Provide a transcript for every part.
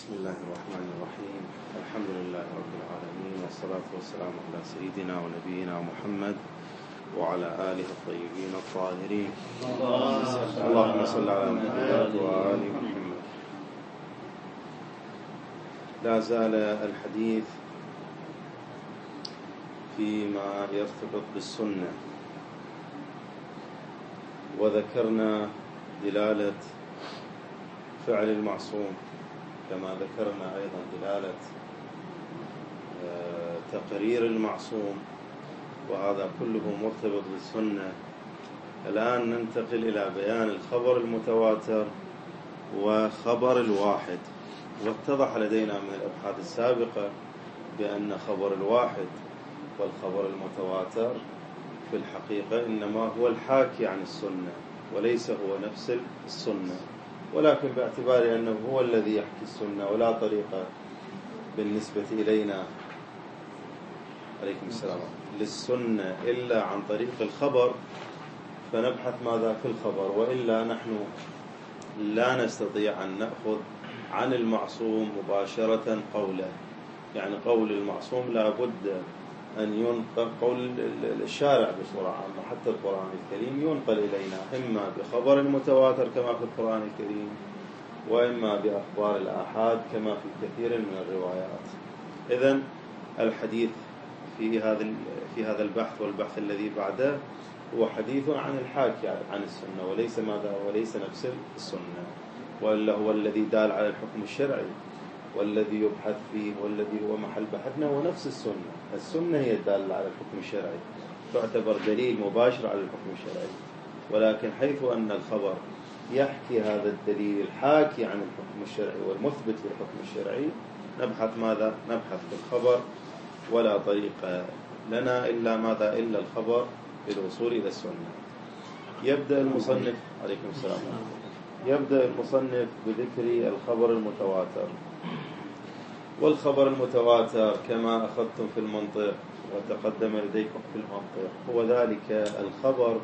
بسم الله الرحمن الرحيم. الحمد لله رب العالمين، والصلاة والسلام على سيدنا ونبينا محمد وعلى آله الطيبين الطاهرين. اللهم صل على محمد وآل محمد. لا زال الحديث فيما يرتبط بالسنة، وذكرنا دلالة فعل المعصوم، كما ذكرنا أيضا دلالة تقرير المعصوم، وهذا كله مرتبط بالسنة. الآن ننتقل إلى بيان الخبر المتواتر وخبر الواحد. واتضح لدينا من الأبحاث السابقة بأن خبر الواحد والخبر المتواتر في الحقيقة إنما هو الحاكي عن السنة، وليس هو نفس السنة، ولكن باعتبار أنه هو الذي يحكي السنة ولا طريقة بالنسبة إلينا عليكم السلام للسنة إلا عن طريق الخبر، فنبحث ماذا في الخبر، وإلا نحن لا نستطيع أن نأخذ عن المعصوم مباشرة قوله. يعني قول المعصوم لا بد أن ينقل، قول الشارع بصورة عامة حتى القرآن الكريم ينقل إلينا إما بخبر المتواتر كما في القرآن الكريم، وإما بأخبار الآحاد كما في كثير من الروايات. إذن الحديث في هذا البحث والبحث الذي بعده هو حديث عن الحاكي عن السنة، وليس ماذا وليس نفس السنة، وإلا هو الذي دال على الحكم الشرعي والذي يبحث فيه والذي هو محل بحثنا هو نفس السنة. السنة هي الدالة على الحكم الشرعي، تعتبر دليل مباشر على الحكم الشرعي، ولكن حيث أن الخبر يحكي هذا الدليل الحاكي عن الحكم الشرعي والمثبت للحكم الشرعي، نبحث ماذا؟ نبحث في الخبر، ولا طريق لنا إلا ماذا؟ إلا الخبر للوصول إلى السنة. يبدأ المصنف عليكم السلام يبدأ المصنف بذكر الخبر المتواتر. والخبر المتواتر كما أخذتم في المنطق وتقدم لديكم في المنطق هو ذلك الخبر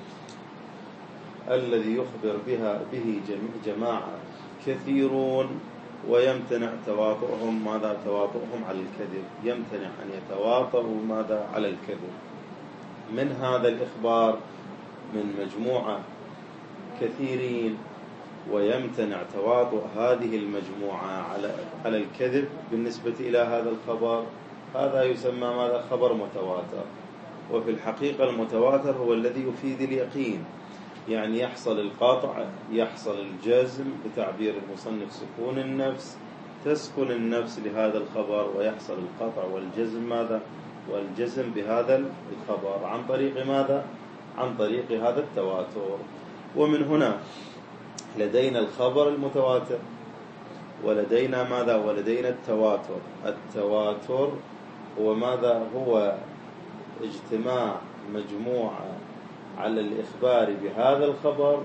الذي يخبر به جماعة كثيرون، ويمتنع تواطؤهم ماذا؟ تواطؤهم على الكذب، يمتنع أن يتواطؤوا ماذا؟ على الكذب. من هذا الإخبار من مجموعة كثيرين، ويمتنع تواطؤ هذه المجموعة على الكذب بالنسبة إلى هذا الخبر، هذا يسمى ماذا؟ خبر متواتر. وفي الحقيقة المتواتر هو الذي يفيد اليقين، يعني يحصل القطع، يحصل الجزم، بتعبير المصنف سكون النفس، تسكن النفس لهذا الخبر، ويحصل القطع والجزم ماذا؟ والجزم بهذا الخبر عن طريق ماذا؟ عن طريق هذا التواتر. ومن هنا لدينا الخبر المتواتر، ولدينا ماذا؟ ولدينا التواتر. التواتر هو ماذا؟ هو اجتماع مجموعة على الإخبار بهذا الخبر،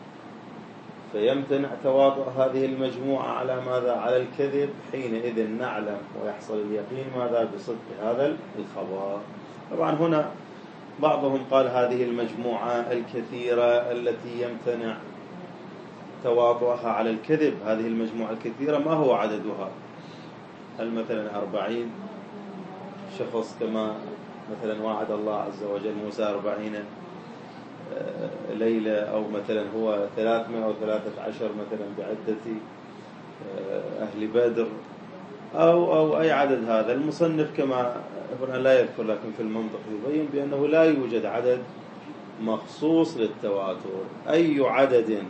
فيمتنع تواطؤ هذه المجموعة على ماذا؟ على الكذب، حينئذ نعلم ويحصل اليقين ماذا؟ بصدق هذا الخبر. طبعا هنا بعضهم قال هذه المجموعة الكثيرة التي يمتنع تواطؤها على الكذب، هذه المجموعة الكثيرة ما هو عددها؟ هل مثلا 40 شخص كما مثلا وعد الله عز وجل موسى 40 ليلة، أو مثلا هو 313 مثلا بعدة أهل بدر، أو أي عدد؟ هذا المصنف كما هنا لا يذكر، لكن في المنطق يبين بأنه لا يوجد عدد مخصوص للتواتر. أي عدد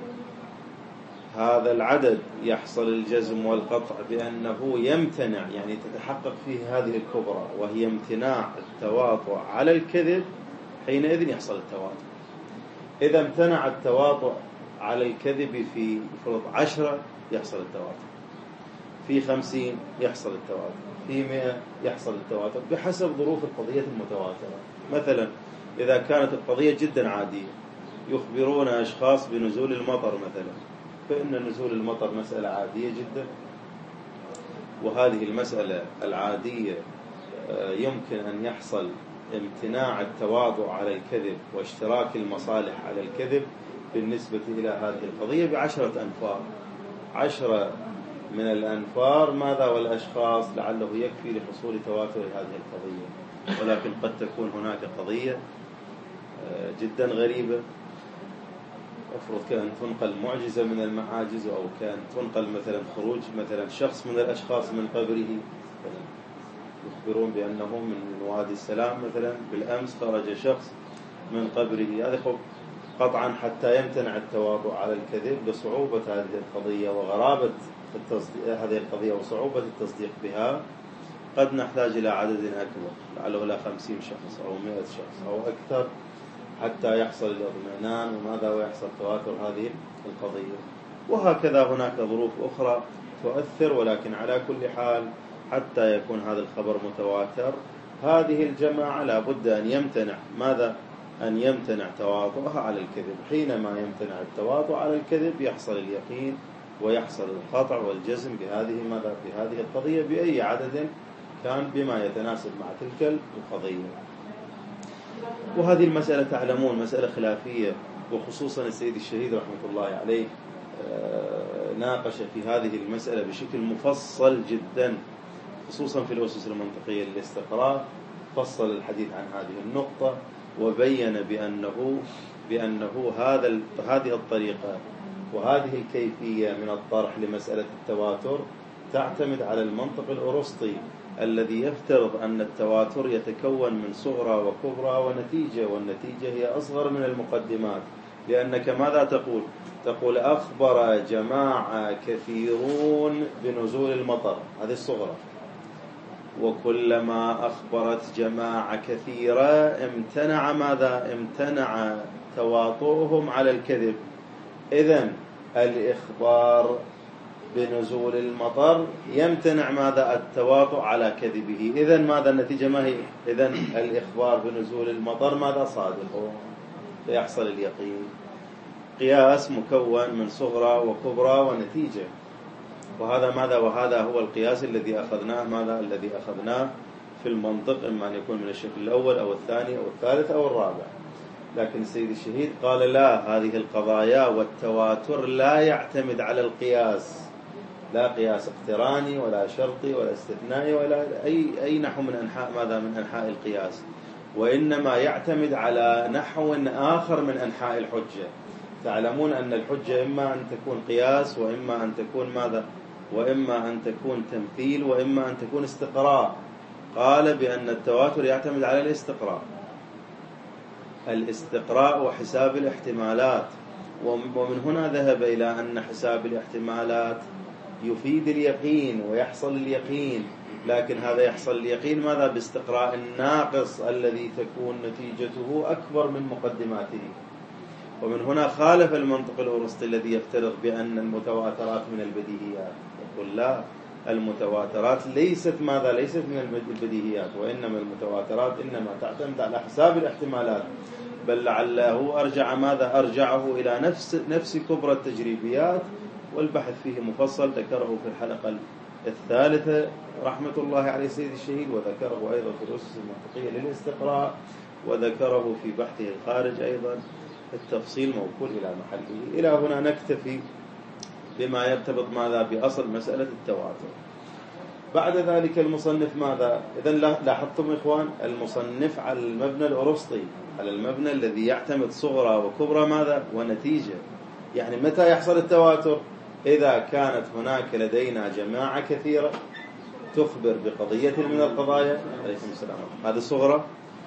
هذا العدد يحصل الجزم والقطع بأنه يمتنع، يعني تتحقق فيه هذه الكبرى وهي امتناع التواطؤ على الكذب، حينئذ يحصل التواطؤ. إذا امتنع التواطؤ على الكذب في فرض 10 يحصل التواطؤ، في 50 يحصل التواتر، في 100 يحصل التواتر، بحسب ظروف القضية المتواترة. مثلا إذا كانت القضية جدا عادية، يخبرون أشخاص بنزول المطر مثلا، فإن نزول المطر مسألة عادية جدا، وهذه المسألة العادية يمكن أن يحصل امتناع التواطؤ على الكذب واشتراك المصالح على الكذب بالنسبة إلى هذه القضية ب10 أنفار. 10 من الأنفار ماذا والأشخاص لعله يكفي لحصول تواتر هذه القضية. ولكن قد تكون هناك قضية جدا غريبة، أفرض كان تنقل معجزة من المعاجز، أو كان تنقل مثلا خروج مثلا شخص من الأشخاص من قبره، يخبرون بأنه من وادي السلام مثلا بالأمس خرج شخص من قبره. هذا قطعا حتى يمتنع التواضع على الكذب لصعوبة هذه القضية وغرابة هذه القضية وصعوبة التصديق بها، قد نحتاج إلى عدد أكبر، لعله إلى 50 شخص أو 100 شخص أو أكثر حتى يحصل الاطمئنان وماذا ويحصل تواتر هذه القضية. وهكذا هناك ظروف أخرى تؤثر، ولكن على كل حال حتى يكون هذا الخبر متواتر هذه الجماعة لا بد أن يمتنع ماذا؟ أن يمتنع تواطؤها على الكذب. حينما يمتنع التواطؤ على الكذب يحصل اليقين ويحصل القطع والجزم بهذه القضية بأي عدد كان بما يتناسب مع تلك القضية. وهذه المسألة تعلمون مسألة خلافية، وخصوصا السيد الشهيد رحمة الله عليه ناقش في هذه المسألة بشكل مفصل جدا، خصوصا في الأسس المنطقية للاستقراء، فصل الحديث عن هذه النقطة وبين بأنه هذه الطريقة وهذه الكيفية من الطرح لمسألة التواتر تعتمد على المنطق الأرسطي الذي يفترض أن التواتر يتكون من صغرى وكبرى ونتيجة، والنتيجة هي أصغر من المقدمات. لأنك ماذا تقول أخبر جماعة كثيرون بنزول المطر، هذه الصغرى، وكلما أخبرت جماعة كثيرة امتنع تواطؤهم على الكذب. إذن الإخبار بنزول المطر يمتنع التواطؤ على كذبه. إذن النتيجة ما هي؟ إذن الإخبار بنزول المطر صادق، فيحصل اليقين. قياس مكون من صغرى وكبرى ونتيجة، وهذا هو القياس الذي أخذناه في المنطق، إما أن يكون من الشكل الأول أو الثاني أو الثالث أو الرابع. لكن السيد الشهيد قال لا، هذه القضايا والتواتر لا يعتمد على القياس، لا قياس اقتراني ولا شرطي ولا استثنائي ولا أي نحو من أنحاء القياس، وإنما يعتمد على نحو آخر من أنحاء الحجة. تعلمون أن الحجة إما أن تكون قياس، وإما أن تكون وإما أن تكون تمثيل، وإما أن تكون استقراء. قال بأن التواتر يعتمد على الاستقراء وحساب الاحتمالات، ومن هنا ذهب إلى أن حساب الاحتمالات يفيد اليقين ويحصل اليقين، لكن هذا يحصل اليقين باستقراء الناقص الذي تكون نتيجته أكبر من مقدماته. ومن هنا خالف المنطق الأرسطي الذي يفترض بأن المتواترات من البديهيات، يقول لا، المتواترات ليست من البديهيات، وإنما المتواترات إنما تعتمد على حساب الاحتمالات، بل لعله أرجعه إلى نفس كبرى التجريبيات، والبحث فيه مفصل ذكره في الحلقة الثالثة رحمة الله عليه سيد الشهيد، وذكره أيضا في الأسس المنطقية للاستقراء، وذكره في بحثه الخارج أيضا. التفصيل موكول إلى محله. إلى هنا نكتفي بما يرتبط بأصل مسألة التواتر. بعد ذلك المصنف إذن لاحظتم إخوان، المصنف على المبنى الأرسطي، على المبنى الذي يعتمد صغرى وكبرى ونتيجة. يعني متى يحصل التواتر؟ إذا كانت هناك لدينا جماعة كثيرة تخبر بقضية من القضايا، عليكم السلام، هذه صغرى،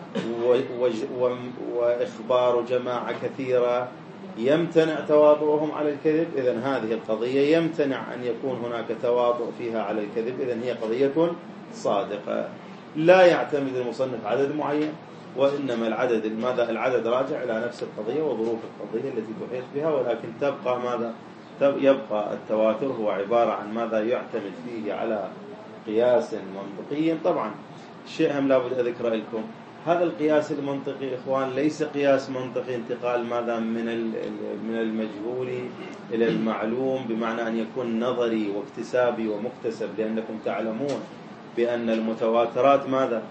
وإخبار جماعة كثيرة يمتنع تواطؤهم على الكذب، إذن هذه القضية يمتنع أن يكون هناك تواطؤ فيها على الكذب، إذن هي قضية صادقة. لا يعتمد المصنف عدد معين، وإنما العدد راجع إلى نفس القضية وظروف القضية التي تحيط بها، ولكن يبقى التواتر هو عبارة عن يعتمد فيه على قياس منطقي. طبعا الشيء هم لابد أذكر لكم، هذا القياس المنطقي إخوان ليس قياس منطقي انتقال من المجهول إلى المعلوم، بمعنى أن يكون نظري واكتسابي ومكتسب، لأنكم تعلمون بأن المتواترات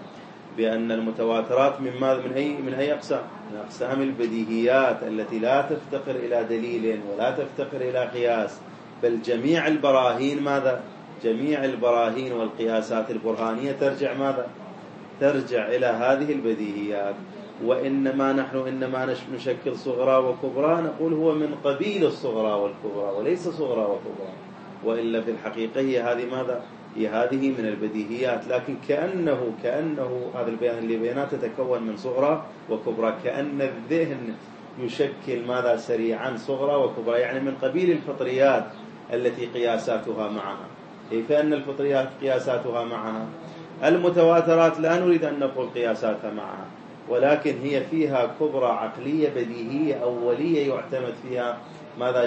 من أي أقسام؟ من أقسام البديهيات التي لا تفتقر إلى دليل ولا تفتقر إلى قياس، بل جميع البراهين ماذا؟ جميع البراهين والقياسات البرهانية ترجع ماذا؟ ترجع إلى هذه البديهيات. وإنما نحن نشكل صغرى وكبرى، نقول هو من قبيل الصغرى والكبرى وليس صغرى وكبرى، وإلا في الحقيقة هي هذه ماذا؟ هي هذه من البديهيات، لكن كأنه هذا البيان اللي بينات تتكون من صغرى وكبرى، كأن الذهن يشكل ماذا؟ سريعا صغرى وكبرى، يعني من قبيل الفطريات التي قياساتها معها. كيف أن الفطريات قياساتها معها؟ المتواترات لا نريد أن نقول قياساتها معها، ولكن هي فيها كبرى عقلية بديهية أولية يعتمد فيها ماذا؟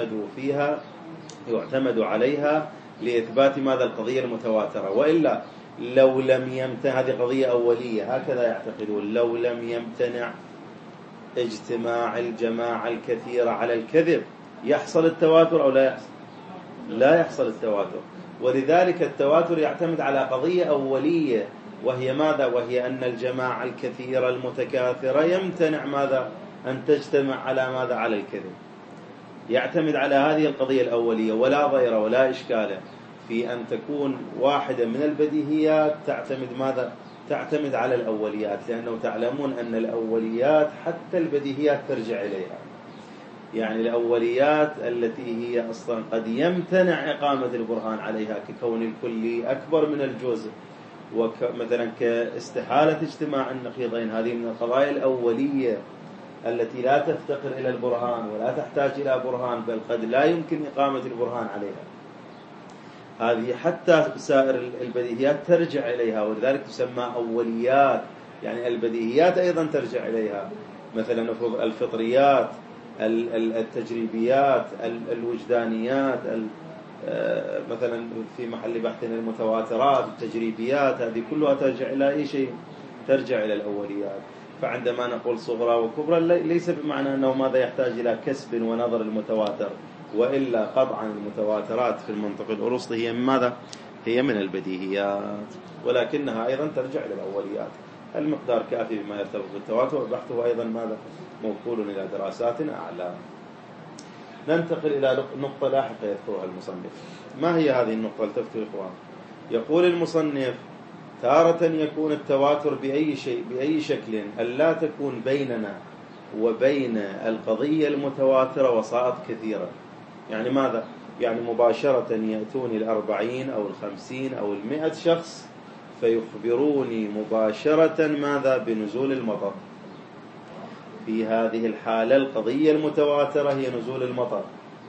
يعتمد عليها لإثبات ماذا؟ القضية المتواترة. وإلا لو لم يمتنع، هذه قضية أولية هكذا يعتقدون، لو لم يمتنع اجتماع الجماعة الكثيرة على الكذب يحصل التواتر أو لا يحصل؟ لا يحصل التواتر. ولذلك التواتر يعتمد على قضية أولية، وهي ماذا؟ وهي أن الجماعة الكثيرة المتكاثرة يمتنع ماذا؟ أن تجتمع على ماذا؟ على الكذب. يعتمد على هذه القضية الأولية، ولا ضير ولا إشكال في أن تكون واحدة من البديهيات تعتمد ماذا؟ تعتمد على الأوليات، لأنه تعلمون أن الأوليات حتى البديهيات ترجع إليها. يعني الأوليات التي هي أصلا قد يمتنع إقامة البرهان عليها، ككون الكلي أكبر من الجزء، ومثلا كاستحالة اجتماع النقيضين، هذه من القضايا الأولية التي لا تفتقر إلى البرهان ولا تحتاج إلى برهان، بل قد لا يمكن إقامة البرهان عليها. هذه حتى سائر البديهيات ترجع إليها، ولذلك تسمى أوليات. يعني البديهيات أيضا ترجع إليها، مثلا نفرض الفطريات، التجريبيات، الوجدانيات، مثلا في محل بحث المتواترات، التجريبيات، هذه كلها ترجع إلى أي شيء؟ ترجع إلى الأوليات. فعندما نقول صغرى وكبرى ليس بمعنى أنه ماذا يحتاج إلى كسب ونظر المتواتر، وإلا قطعا المتواترات في المنطق الأرسطي هي ماذا؟ هي من البديهيات، ولكنها أيضا ترجع إلى الأوليات. المقدار كافي بما يرتبط بالتواتر، وبحثه أيضا ماذا؟ موكول إلى دراسات أعلى. ننتقل إلى نقطة لاحقة يذكرها المصنف. ما هي هذه النقطة؟ التفتوا إخوان. يقول المصنف: تارة يكون التواتر بأي شكل ألا تكون بيننا وبين القضية المتواترة وسائط كثيرة. يعني ماذا؟ يعني مباشرة يأتوني 40 أو 50 أو 100 شخص فيخبروني مباشرة ماذا؟ بنزول المطر. في هذه الحالة القضية المتواترة هي نزول المطر،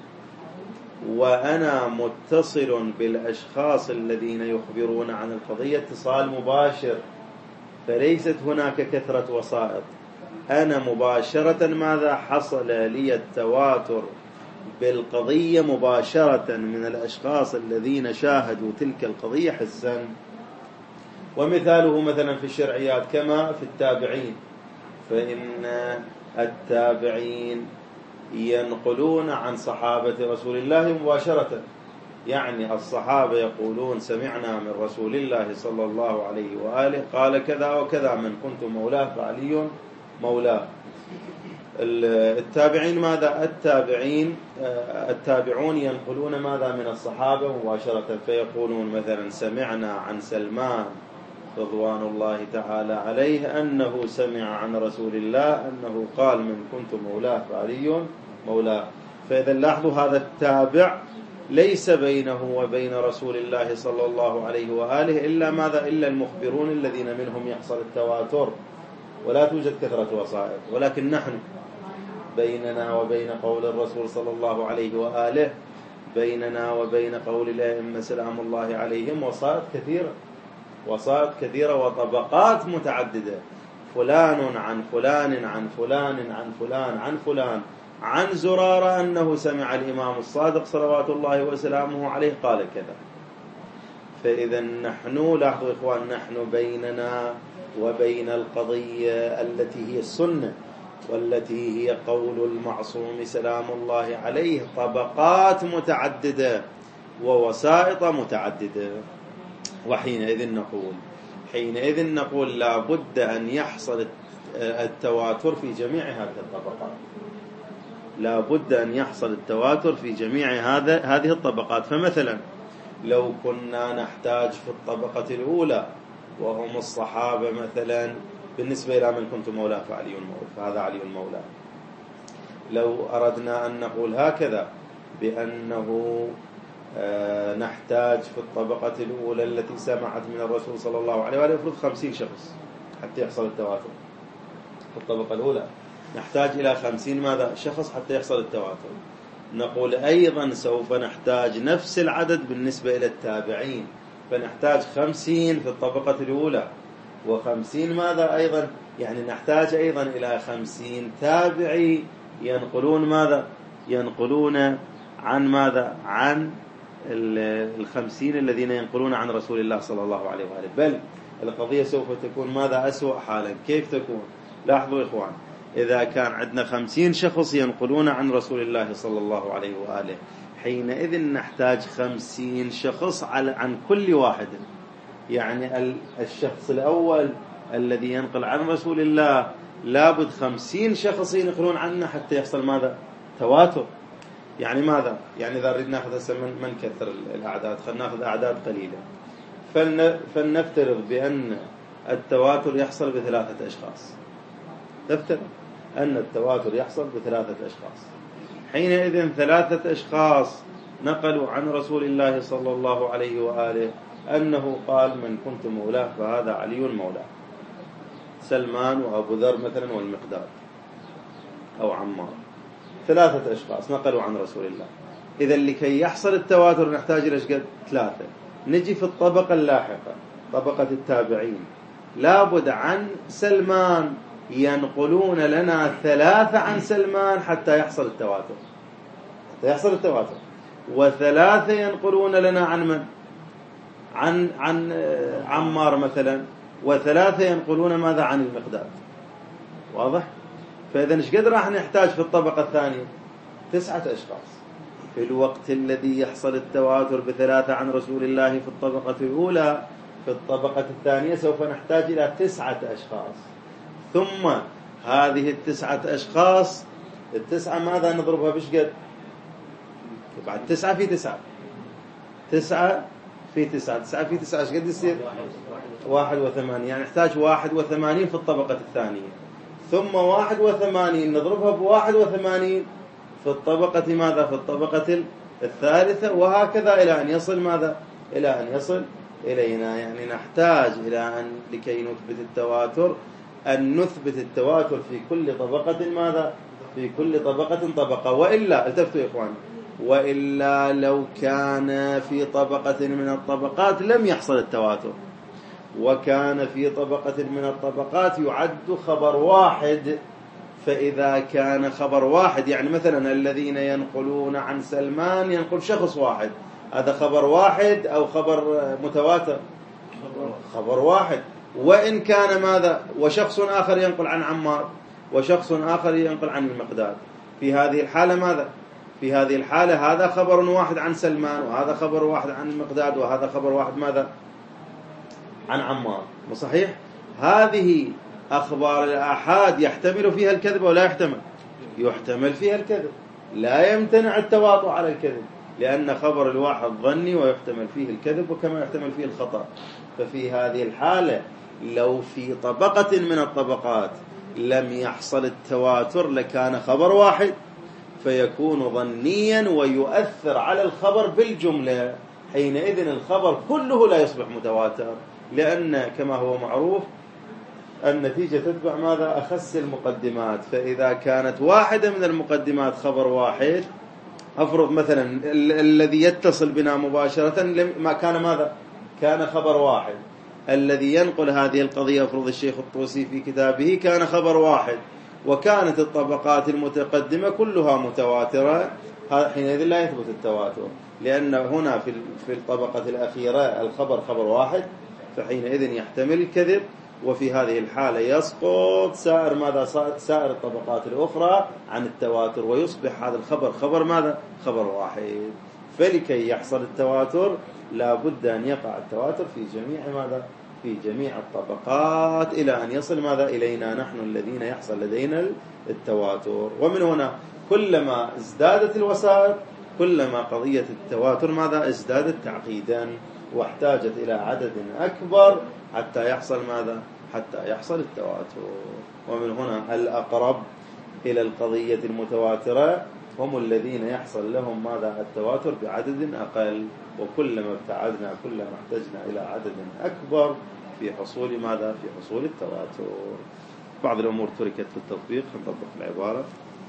وأنا متصل بالأشخاص الذين يخبرون عن القضية اتصال مباشر، فليست هناك كثرة وسائط. أنا مباشرة ماذا؟ حصل لي التواتر بالقضية مباشرة من الأشخاص الذين شاهدوا تلك القضية حسا. ومثاله مثلا في الشرعيات كما في التابعين، فإن التابعين ينقلون عن صحابة رسول الله مباشرة. يعني الصحابة يقولون: سمعنا من رسول الله صلى الله عليه وآله قال كذا وكذا، من كنت مولاه فعلي مولاه. التابعين ماذا؟ التابعون ينقلون ماذا؟ من الصحابة مباشرة، فيقولون مثلا: سمعنا عن سلمان رضوان الله تعالى عليه أنه سمع عن رسول الله أنه قال: من كنت مولاه فعلي مولاه. فإذا لاحظوا هذا التابع ليس بينه وبين رسول الله صلى الله عليه وآله إلا ماذا؟ إلا المخبرون الذين منهم يحصل التواتر، ولا توجد كثرة وسائط. ولكن نحن بيننا وبين قول الرسول صلى الله عليه وآله، بيننا وبين قول الأئمة سلام الله عليهم وسائط كثيرة وطبقات متعددة، فلان عن فلان عن فلان عن فلان عن فلان عن زرارة أنه سمع الإمام الصادق صلوات الله وسلامه عليه قال كذا. فإذا نحن، لاحظوا إخوان، نحن بيننا وبين القضية التي هي السنة والتي هي قول المعصوم سلام الله عليه طبقات متعددة ووسائط متعددة. حينئذ نقول لا بد أن يحصل التواتر في جميع هذه الطبقات، لا بد أن يحصل التواتر في جميع هذه الطبقات. فمثلا لو كنا نحتاج في الطبقة الأولى وهم الصحابة مثلا، بالنسبة إلى من كنت مولاه فهذا علي مولاه، لو أردنا أن نقول هكذا بأنه نحتاج في الطبقة الأولى التي سمعت من الرسول صلى الله عليه وآله يفرض 50 شخص حتى يحصل التواتر. في الطبقة الأولى نحتاج إلى 50 ماذا شخص حتى يحصل التواتر. نقول أيضا سوف نحتاج نفس العدد بالنسبة إلى التابعين، فنحتاج 50 في الطبقة الأولى و50 ماذا أيضا، يعني نحتاج أيضا إلى 50 تابعي ينقلون ماذا، ينقلون عن ماذا، عن 50 الذين ينقلون عن رسول الله صلى الله عليه وآله. بل القضية سوف تكون ماذا أسوأ حالا. كيف تكون؟ لاحظوا إخوان، إذا كان عندنا 50 شخص ينقلون عن رسول الله صلى الله عليه وآله، حينئذ نحتاج 50 شخص عن كل واحد. يعني الشخص الأول الذي ينقل عن رسول الله لابد 50 شخص ينقلون عنه حتى يحصل ماذا، تواتر. يعني ماذا، يعني إذا نريد نأخذ من كثر الأعداد، خلينا نأخذ أعداد قليلة، فلنفترض بأن التواتر يحصل ب3 أشخاص. نفترض أن التواتر يحصل ب3 أشخاص. حينئذ 3 أشخاص نقلوا عن رسول الله صلى الله عليه وآله أنه قال من كنت مولاه فهذا علي مولاه، سلمان وأبو ذر مثلا والمقداد أو عمار. 3 أشخاص نقلوا عن رسول الله. إذا لكي يحصل التواتر نحتاج إلى 3. نجي في الطبقة اللاحقة، طبقة التابعين، لابد عن سلمان ينقلون لنا 3 عن سلمان حتى يحصل التواتر، و3 ينقلون لنا عن من، عن عمار مثلا، و3 ينقلون ماذا، عن المقداد. واضح؟ فإذا ايش قد راح نحتاج في الطبقة الثانية؟ 9 أشخاص. في الوقت الذي يحصل التواتر ب3 عن رسول الله في الطبقة الأولى، في الطبقة الثانية سوف نحتاج إلى 9 أشخاص. ثم هذه 9 أشخاص، 9 ماذا نضربها بش قد؟ بعد 9 في 9، 9 في 9 ايش قد يصير؟ 81. يعني نحتاج 81 في الطبقة الثانية، ثم 81 نضربها ب81 في الطبقة ماذا، في الطبقة الثالثة، وهكذا إلى أن يصل ماذا، إلى أن يصل إلينا. يعني نحتاج إلى أن لكي نثبت التواتر أن نثبت التواتر في كل طبقة ماذا، في كل طبقة. وإلا التفتوا يا إخوان، وإلا لو كان في طبقة من الطبقات لم يحصل التواتر، وكان في طبقة من الطبقات يعد خبر واحد، فإذا كان خبر واحد، يعني مثلا الذين ينقلون عن سلمان ينقل شخص واحد، هذا خبر واحد أو خبر متواتر؟ خبر واحد. وإن كان ماذا، وشخص آخر ينقل عن عمار، وشخص آخر ينقل عن المقداد، في هذه الحالة ماذا، في هذه الحالة هذا خبر واحد عن سلمان، وهذا خبر واحد عن المقداد، وهذا خبر واحد ماذا، عن عمار. صحيح؟ هذه أخبار الآحاد يحتمل فيها الكذب ولا يحتمل؟ يحتمل فيها الكذب، لا يمتنع التواطؤ على الكذب، لأن خبر الواحد ظني ويحتمل فيه الكذب وكما يحتمل فيه الخطأ. ففي هذه الحالة لو في طبقة من الطبقات لم يحصل التواتر لكان خبر واحد، فيكون ظنيا ويؤثر على الخبر بالجملة. حينئذ الخبر كله لا يصبح متواتر، لأن كما هو معروف النتيجة تتبع ماذا، أخس المقدمات. فإذا كانت واحدة من المقدمات خبر واحد، أفرض مثلا الذي يتصل بنا مباشرة ما كان ماذا، كان خبر واحد. الذي ينقل هذه القضية أفرض الشيخ الطوسي في كتابه كان خبر واحد، وكانت الطبقات المتقدمة كلها متواترة، حينئذ لا يثبت التواتر، لأن هنا في الطبقة الأخيرة الخبر خبر واحد، فحينئذ يحتمل الكذب، وفي هذه الحالة يسقط سائر ماذا، سائر الطبقات الأخرى عن التواتر، ويصبح هذا الخبر خبر ماذا، خبر واحد. فلكي يحصل التواتر لا بد أن يقع التواتر في جميع ماذا، في جميع الطبقات، إلى أن يصل ماذا، إلينا نحن الذين يحصل لدينا التواتر. ومن هنا كلما ازدادت الوسائط كلما قضية التواتر ماذا ازدادت تعقيدا واحتاجت إلى عدد أكبر حتى يحصل ماذا؟ حتى يحصل التواتر. ومن هنا الأقرب إلى القضية المتواترة هم الذين يحصل لهم ماذا؟ التواتر بعدد أقل، وكلما ابتعدنا كلما احتجنا إلى عدد أكبر في حصول ماذا؟ في حصول التواتر. بعض الأمور تركت في التطبيق، نطبق العبارة.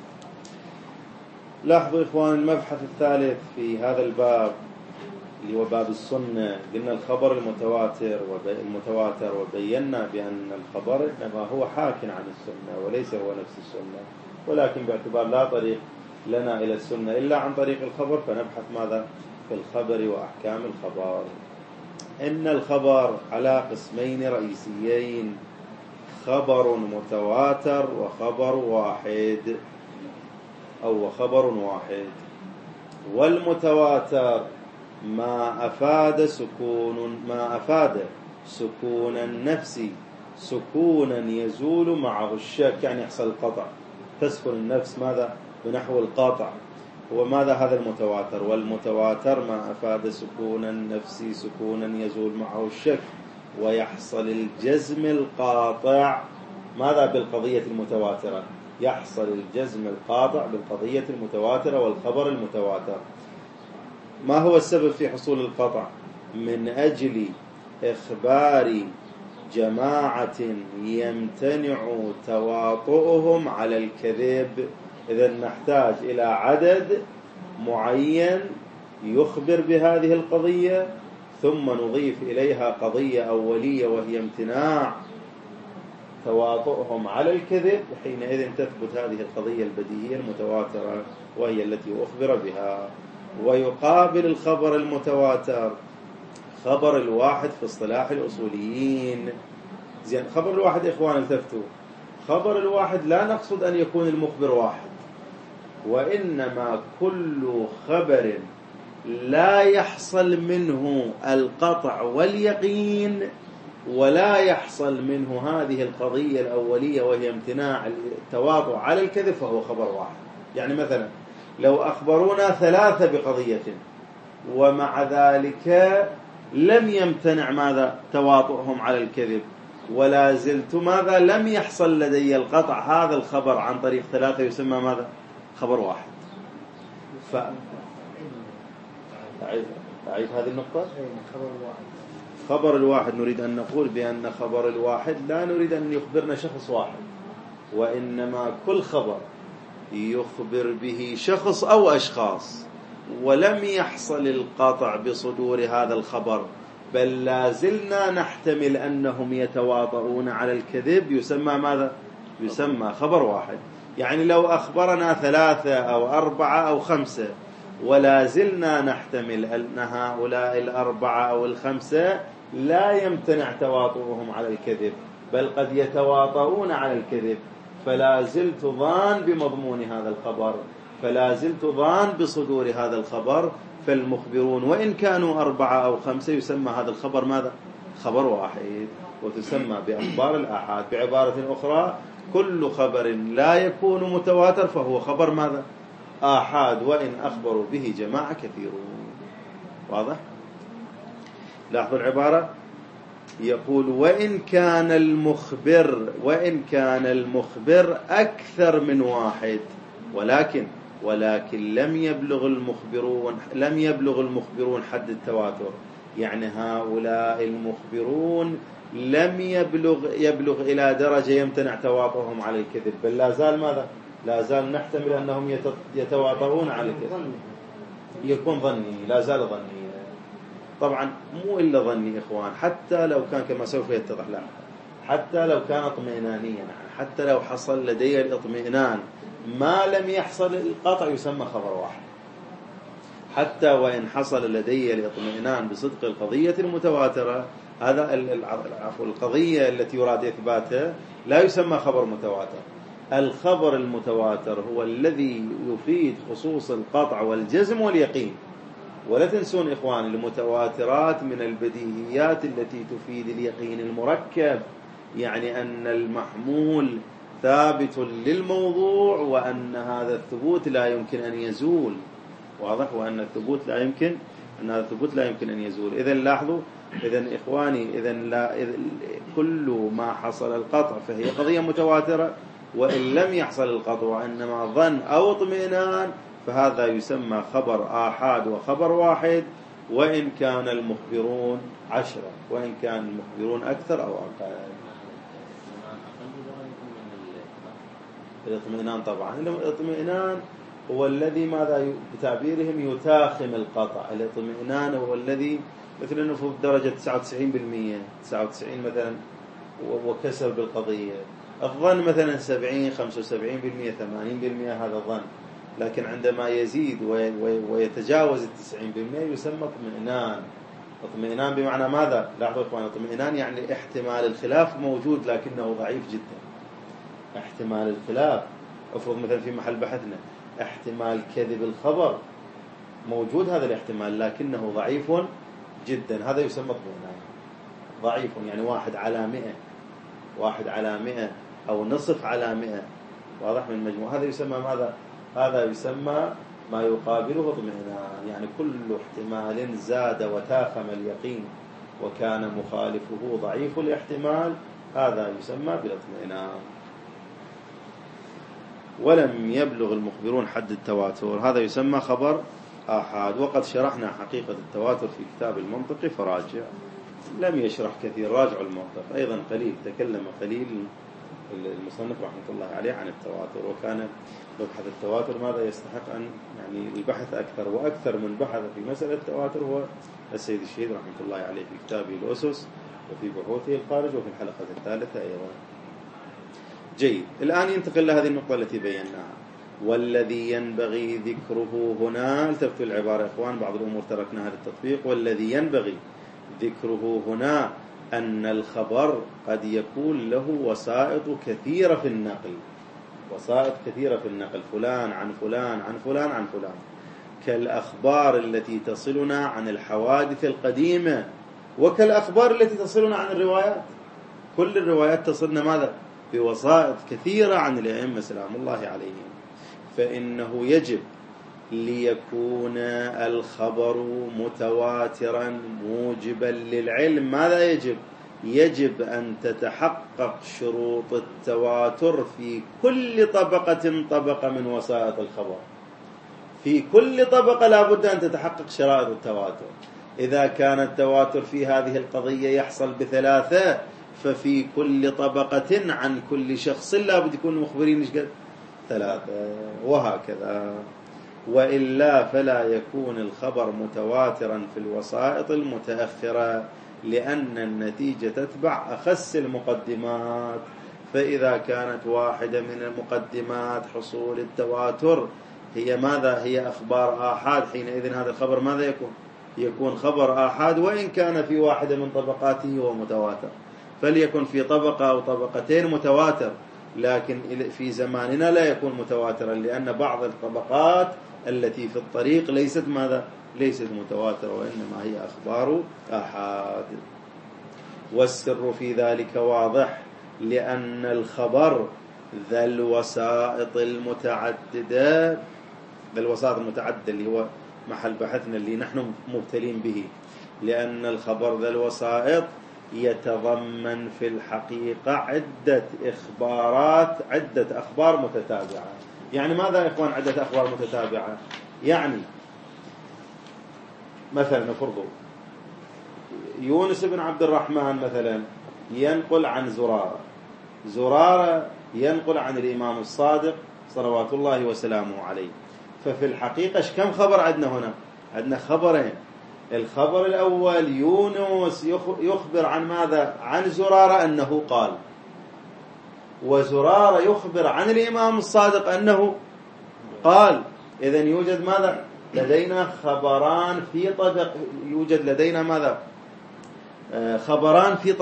لاحظوا إخوان المبحث الثالث في هذا الباب اللي هو باب السنة. قلنا الخبر المتواتر وبينا بأن الخبر إنما هو حاك عن السنة وليس هو نفس السنة، ولكن باعتبار لا طريق لنا إلى السنة إلا عن طريق الخبر فنبحث ماذا؟ في الخبر وأحكام الخبر. إن الخبر على قسمين رئيسيين: خبر متواتر وخبر واحد أو خبر واحد. والمتواتر ما أفاد سكون النفس سكونا يزول معه الشك، يعني يحصل القطع، تسكن النفس ماذا؟ بنحو القاطع. هو ماذا هذا المتواتر؟ والمتواتر ما أفاد سكون النفس سكونا يزول معه الشك ويحصل الجزم القاطع. ماذا بالقضية المتواترة؟ يحصل الجزم القاطع بالقضية المتواترة والخبر المتواتر. ما هو السبب في حصول القطع؟ من أجل إخبار جماعة يمتنع تواطؤهم على الكذب. إذن نحتاج إلى عدد معين يخبر بهذه القضية، ثم نضيف إليها قضية أولية وهي امتناع تواطؤهم على الكذب، حينئذ تثبت هذه القضية البديهية المتواترة وهي التي أخبر بها. ويقابل الخبر المتواتر خبر الواحد في اصطلاح الأصوليين. زين، خبر الواحد إخوان التفتوا، خبر الواحد لا نقصد أن يكون المخبر واحد، وإنما كل خبر لا يحصل منه القطع واليقين ولا يحصل منه هذه القضية الأولية وهي امتناع التواطؤ على الكذب فهو خبر واحد. يعني مثلا لو أخبرونا 3 بقضية ومع ذلك لم يمتنع ماذا؟ تواطؤهم على الكذب، ولا زلت ماذا؟ لم يحصل لدي القطع، هذا الخبر عن طريق 3 يسمى ماذا؟ خبر واحد. أعيد هذه النقطة. خبر الواحد نريد أن نقول بأن خبر الواحد لا نريد أن يخبرنا شخص واحد، وإنما كل خبر يخبر به شخص أو أشخاص ولم يحصل القطع بصدور هذا الخبر، بل لا زلنا نحتمل أنهم يتواطؤون على الكذب، يسمى ماذا؟ يسمى خبر واحد. يعني لو أخبرنا 3 أو 4 أو 5 ولا زلنا نحتمل أن هؤلاء 4 أو 5 لا يمتنع تواطؤهم على الكذب، بل قد يتواطؤون على الكذب، فلا زلت ظان بمضمون هذا الخبر، فلا زلت ظان بصدور هذا الخبر. فالمخبرون وإن كانوا 4 أو 5 يسمى هذا الخبر ماذا؟ خبر واحد، وتسمى بأخبار الآحاد. بعبارة أخرى كل خبر لا يكون متواتر فهو خبر ماذا؟ آحاد، وإن أخبروا به جماعة كثيرون. واضح؟ لاحظوا العبارة، يقول وإن كان المخبر أكثر من واحد، ولكن لم يبلغ المخبرون حد التواتر. يعني هؤلاء المخبرون لم يبلغ إلى درجة يمتنع تواطؤهم على الكذب، بل لا زال ماذا؟ لا زال نحتمل أنهم يتواطؤون على الكذب. يكون ظني، لا زال ظني. طبعا مو إلا ظني إخوان، حتى لو كان كما سوف يتضح لنا، حتى لو كان اطمئنانيا، حتى لو حصل لدي الاطمئنان ما لم يحصل القطع يسمى خبر واحد. حتى وإن حصل لدي الاطمئنان بصدق القضية المتواترة، هذا القضية التي يراد إثباتها لا يسمى خبر متواتر. الخبر المتواتر هو الذي يفيد خصوص القطع والجزم واليقين. ولا تنسون إخوان المتواترات من البديهيات التي تفيد اليقين المركب، يعني أن المحمول ثابت للموضوع، وأن هذا الثبوت لا يمكن أن يزول. واضح؟ وأن الثبوت لا يمكن أن يزول. إذا لاحظوا، إذا إخواني، إذا كل ما حصل القطع فهي قضية متواترة، وإن لم يحصل القطع وإنما ظن أو اطمئنان فهذا يسمى خبر آحاد وخبر واحد، وإن كان المخبرون 10، وإن كان المخبرون أكثر أو أقل. الاطمئنان طبعا، الاطمئنان هو الذي ماذا بتعبيرهم يتاخم القطع. الاطمئنان هو الذي مثلا في درجة 99%، 99 مثلا وكسر بالقضية. الظن مثلا 70 75% 80% هذا ظن، لكن عندما يزيد ويتجاوز 90% يسمى اطمئنان. اطمئنان بمعنى ماذا؟ لاحظوا اخوان، اطمئنان يعني احتمال الخلاف موجود لكنه ضعيف جدا. احتمال الخلاف، افرض مثلا في محل بحثنا احتمال كذب الخبر موجود، هذا الاحتمال لكنه ضعيف جدا، هذا يسمى اطمئنان. ضعيف يعني 1/100 أو نصف على 100. واضح؟ من المجموع هذا يسمى ماذا؟ هذا يسمى ما يقابله اطمئنان. يعني كل احتمال زاد وتاخم اليقين وكان مخالفه ضعيف الاحتمال هذا يسمى بالاطمئنان. ولم يبلغ المخبرون حد التواتر، هذا يسمى خبر آحاد. وقد شرحنا حقيقة التواتر في كتاب المنطق فراجع، لم يشرح كثير، راجع المنطق أيضا قليل، تكلم قليل المصنف رحمة الله عليه عن التواتر. وكان مبحث التواتر ماذا يستحق أن يعني البحث أكثر وأكثر من بحث في مسألة التواتر هو السيد الشهيد رحمة الله عليه في كتابه الأسس وفي بحوثه الخارج وفي الحلقة الثالثة أيضا. جيد، الآن ينتقل لهذه النقطة التي بيناها. والذي ينبغي ذكره هنا، التفتوا العبارة إخوان، بعض الأمور تركناها للتطبيق. والذي ينبغي ذكره هنا أن الخبر قد يكون له وسائط كثيرة في النقل، وسائط كثيرة في النقل، فلان عن فلان عن فلان عن فلان، كالأخبار التي تصلنا عن الحوادث القديمة، وكالأخبار التي تصلنا عن الروايات. كل الروايات تصلنا ماذا؟ بوسائط كثيرة عن الأئمة سلام الله عليهم. فإنه يجب ليكون الخبر متواترا موجبا للعلم. ماذا يجب؟ يجب أن تتحقق شروط التواتر في كل طبقة من وسائط الخبر. في كل طبقة لابد أن تتحقق شرائط التواتر. إذا كان التواتر في هذه القضية يحصل ب3، ففي كل طبقة عن كل شخص لابد يكون مخبرين 3، وهكذا. وإلا فلا يكون الخبر متواترا في الوسائط المتأخرة، لأن النتيجة تتبع أخس المقدمات. فإذا كانت واحدة من المقدمات حصول التواتر هي ماذا؟ هي أخبار آحاد، حينئذ هذا الخبر ماذا يكون خبر آحاد، وإن كان في واحدة من طبقاته هو متواتر. فليكن في طبقة أو طبقتين متواتر، لكن في زماننا لا يكون متواترا، لأن بعض الطبقات التي في الطريق ليست ماذا؟ ليست متواترة، وإنما هي أخبار آحاد. والسر في ذلك واضح، لأن الخبر ذا الوسائط المتعددة، اللي هو محل بحثنا اللي نحن مبتلين به، لأن الخبر ذا الوسائط يتضمن في الحقيقة عدة أخبار متتابعة. يعني ماذا يا إخوان عدة أخبار متتابعة؟ يعني مثلا نفرض يونس بن عبد الرحمن مثلا ينقل عن زرارة ينقل عن الإمام الصادق صلوات الله وسلامه عليه. ففي الحقيقة كم خبر عندنا هنا؟ عندنا خبرين. الخبر الأول يونس يخبر عن ماذا؟ عن زرارة أنه قال، وزرارة يخبر عن الإمام الصادق أنه قال. إذن يوجد ماذا؟ لدينا خبران في يوجد لدينا ماذا؟ خبران في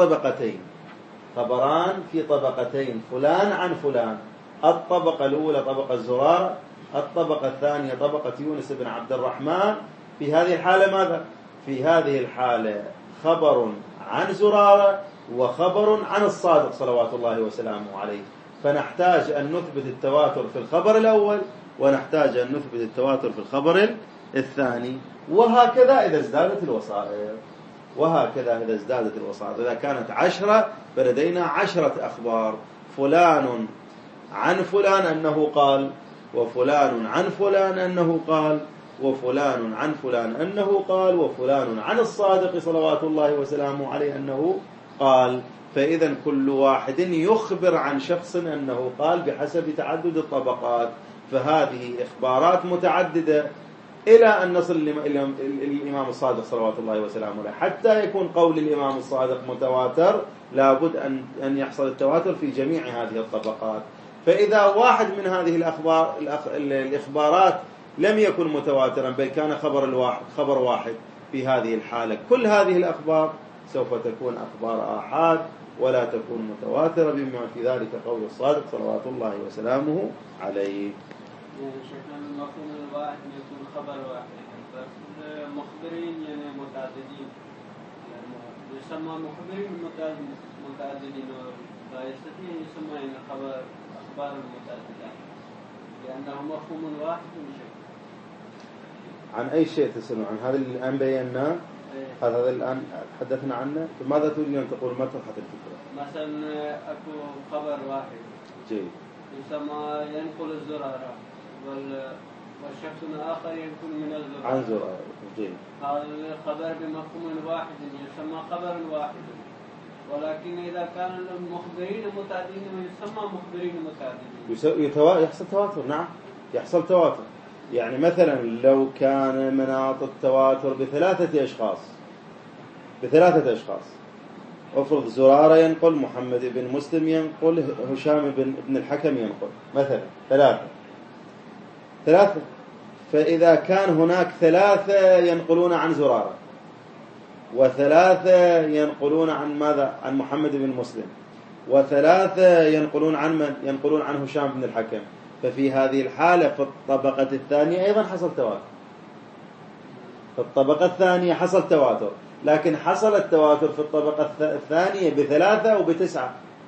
طبقتين، فلان عن فلان. الطبقة الأولى طبقة زرارة، الطبقة الثانية طبقة يونس بن عبد الرحمن. في هذه الحالة ماذا؟ في هذه الحالة خبر عن زرارة وخبر عن الصادق صلوات الله وسلامه عليه. فنحتاج أن نثبت التواتر في الخبر الأول ونحتاج أن نثبت التواتر في الخبر الثاني. وهكذا إذا ازدادت الوسائط، إذا كانت 10 فلدينا 10 أخبار، فلان عن فلان أنه قال، وفلان عن فلان أنه قال، وفلان عن فلان أنه قال، وفلان عن الصادق صلوات الله وسلامه عليه أنه قال. فإذا كل واحد يخبر عن شخص أنه قال بحسب تعدد الطبقات. فهذه إخبارات متعددة إلى أن نصل إلى الإمام الصادق صلوات الله وسلامه عليه. حتى يكون قول الإمام الصادق متواتر لابد أن يحصل التواتر في جميع هذه الطبقات. فإذا واحد من هذه الإخبارات لم يكن متواترا بل كان خبر واحد، في هذه الحالة كل هذه الأخبار سوف تكون أخبار آحاد ولا تكون متواترة، بما في ذلك قول الصادق صلوات الله وسلامه عليه. يعني شكل المفهوم الواحد يكون خبر واحد، بس مخبرين يعني متعددين، يعني يسمى مخبرين متعددين، لا يستطيع يسمى يعني أخبار متعددة لأنه مفهوم واحد من شيء. عن أي شيء تسألون؟ عن هذا اللي الآن بيناه؟ هذا الآن حدثنا عنه. ماذا تريد أن تقول؟ ما تلخص الفكرة؟ مثلا أكو خبر واحد جيد يسمى ينقل الزرارة، والشخص الآخر ينقل من الزرارة عن زرارة. جيد. هذا الخبر بمفهوم واحد يسمى خبر واحد. ولكن إذا كان المخبرين متعددين يسمى مخبرين متعددين. يحصل تواتر. نعم يحصل تواتر. يعني مثلا لو كان مناط التواتر بثلاثة أشخاص، افرض زرارة ينقل، محمد بن مسلم ينقل، هشام بن الحكم ينقل، مثلا ثلاثة. فإذا كان هناك 3 ينقلون عن زرارة، و3 ينقلون عن ماذا؟ عن محمد بن مسلم، و3 ينقلون عن من؟ ينقلون عن هشام بن الحكم. ففي هذه الحالة في الطبقة الثانية أيضا حصل تواتر. في الطبقة الثانية حصل تواتر، لكن حصل التواتر في الطبقة الثانية ب3 وب9،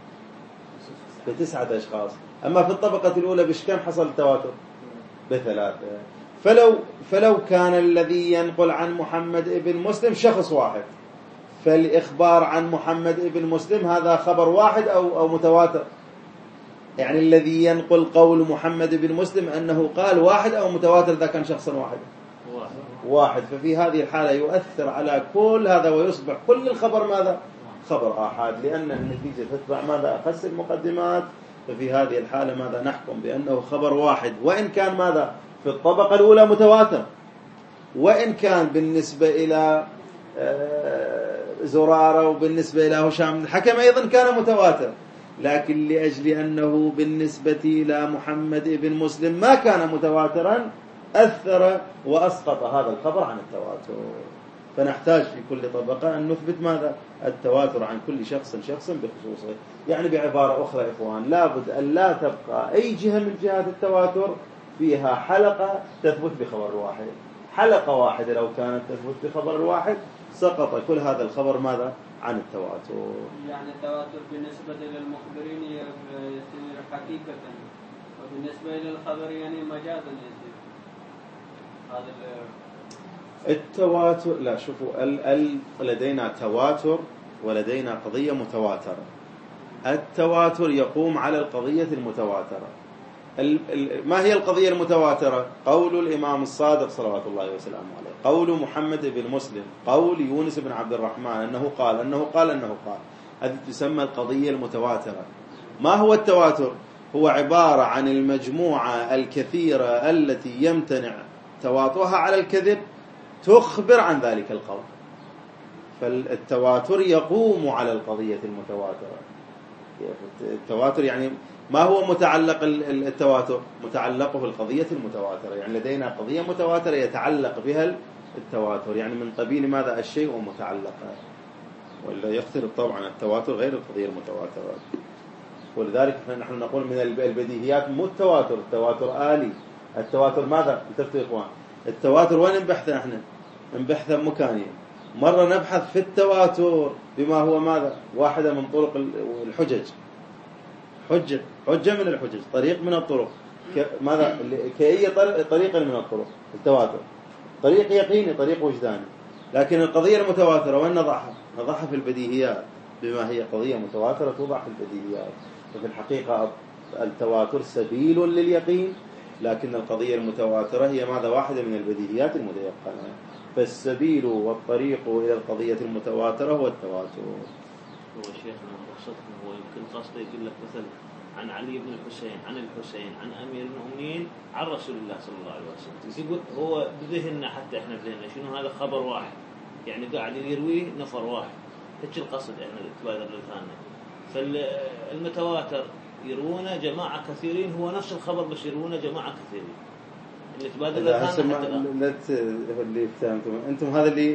ب9 أشخاص. أما في الطبقة الأولى بكم حصل التواتر؟ ب3. فلو كان الذي ينقل عن محمد بن مسلم شخص واحد، فالإخبار عن محمد بن مسلم هذا خبر واحد أو متواتر. يعني الذي ينقل قول محمد بن مسلم أنه قال واحد أو متواتر إذا كان شخصا واحد. ففي هذه الحالة يؤثر على كل هذا ويصبح كل الخبر ماذا؟ خبر آحاد، لأن النتيجة تتبع ماذا؟ أخس المقدمات. ففي هذه الحالة ماذا؟ نحكم بأنه خبر واحد، وإن كان ماذا؟ في الطبقة الأولى متواتر، وإن كان بالنسبة إلى زرارة وبالنسبة إلى هشام بن الحكم أيضا كان متواتر، لكن لأجل أنه بالنسبة إلى محمد بن مسلم ما كان متواترا أثر وأسقط هذا الخبر عن التواتر. فنحتاج في كل طبقة أن نثبت ماذا؟ التواتر عن كل شخص بخصوصه. يعني بعبارة أخرى إخوان، لابد أن لا تبقى أي جهة من جهات التواتر فيها حلقة تثبت بخبر واحد. حلقة واحدة لو كانت تثبت بخبر واحد سقط كل هذا الخبر ماذا؟ عن التواتر. يعني التواتر بالنسبة للمخبرين يصير حقيقة، وبالنسبة للخبر يعني مجازا يصير هذا التواتر. لا شوفوا، لدينا تواتر ولدينا قضية متواترة. التواتر يقوم على القضية المتواترة. ما هي القضية المتواترة؟ قول الإمام الصادق صلوات الله وسلامه عليه، قول محمد بن مسلم، قول يونس بن عبد الرحمن أنه قال. هذه تسمى القضية المتواترة. ما هو التواتر؟ هو عبارة عن المجموعة الكثيرة التي يمتنع تواطؤها على الكذب تخبر عن ذلك القول. فالتواتر يقوم على القضية المتواترة. التواتر يعني ما هو متعلق التواتر؟ متعلقه القضية المتواترة. يعني لدينا قضية متواترة يتعلق بها التواتر، يعني من قبيل ماذا؟ الشيء متعلقه، ولا يختلف طبعا التواتر غير القضية المتواترة. ولذلك نحن نقول من البديهيات مو التواتر، التواتر آلي. التواتر ماذا؟ انتبهوا يا إخوان، التواتر وين نبحثه؟ احنا نبحثه مكانيا. مرة نبحث في التواتر بما هو ماذا؟ واحدة من طرق الحجج، حجة من الحجج، طريق من الطرق، ماذا كأي طريق من الطرق التواتر، طريق يقيني، طريق وجداني. لكن القضية المتواترة وين نضعها في البديهيات، بما هي قضية متواترة توضع في البديهيات. وفي الحقيقة التواتر سبيل لليقين، لكن القضية المتواترة هي ماذا؟ واحدة من البديهيات المتيقنة. فالسبيل والطريق إلى القضية المتواترة هو التواتر. هو شيخنا رخصتنا، هو يمكن قصده يقول لك مثلا عن علي بن الحسين، عن الحسين، عن أمير المؤمنين، عن رسول الله صلى الله عليه وسلم. يقول هو بذهننا، حتى إحنا بذهننا شنو هذا؟ خبر واحد، يعني قاعد يرويه نفر واحد. هيك القصد إحنا تبادر لذهننا. فالمتواتر يروونه جماعة كثيرين، هو نفس الخبر بس يروونه جماعة كثيرين. اللي تبادر لذهننا اللي فهمتم أنتم هذا اللي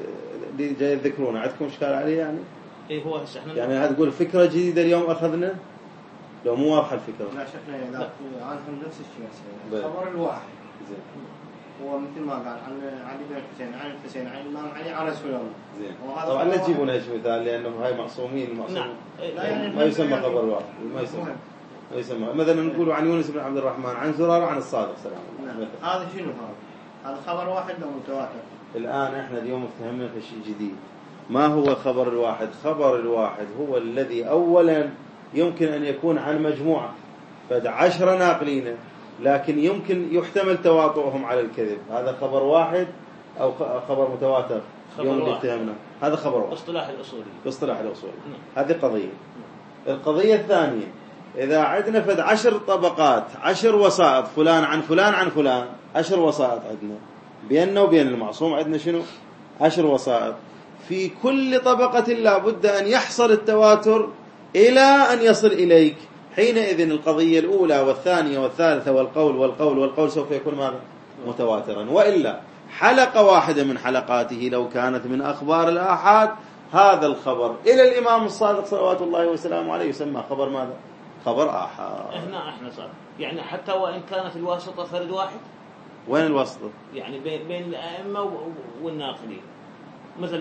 جاي تذكرونه، عندكم إشكال عليه يعني؟ إيه هو هسه إحنا يعني هذا تقول فكرة جديدة اليوم أخذنا، لو مو واضحة الفكرة. لا شكله إذا عنهم نفس الشيء. خبر الواحد زين، هو مثل ما قال عن علي بن الحسين، عن الحسين، عن الإمام علي، عن رسول الله. زين. طبعا لا تجيبون هيك مثال، لأنه هاي معصومين. نعم. ما يسمى خبر واحد، ما يسمى. مثلا نقول عن يونس بن عبد الرحمن، عن زرارة، عن الصادق سلام الله. هذا شنو هذا خبر واحد أو متواتر؟ الآن إحنا اليوم افتهمنا في شيء جديد. ما هو خبر الواحد؟ خبر الواحد هو الذي أولا يمكن أن يكون عن مجموعة بعد 10 ناقلين، لكن يمكن يحتمل تواطؤهم على الكذب. هذا خبر واحد أو خبر متواتر؟ يوم اللي افتهمنا هذا خبر واحد. اصطلاح الأصولي. هذه قضية. القضية الثانية، إذا عندنا فد 10 طبقات، 10 وسائط، فلان عن فلان عن فلان، 10 وسائط عندنا بيننا وبين المعصوم، عندنا شنو؟ 10 وسائط. في كل طبقة لا بد أن يحصل التواتر إلى أن يصل إليك. حينئذ القضية الأولى والثانية والثالثة والقول سوف يكون ماذا؟ متواترا. وإلا حلقة واحدة من حلقاته لو كانت من أخبار الآحاد، هذا الخبر إلى الإمام الصادق صلوات الله وسلامه عليه يسمى خبر ماذا؟ خبر آحاد. احنا صار يعني حتى وإن كانت الواسطة فرد واحد. وين الواسطة؟ يعني بين الأئمة والناقلين. مثلا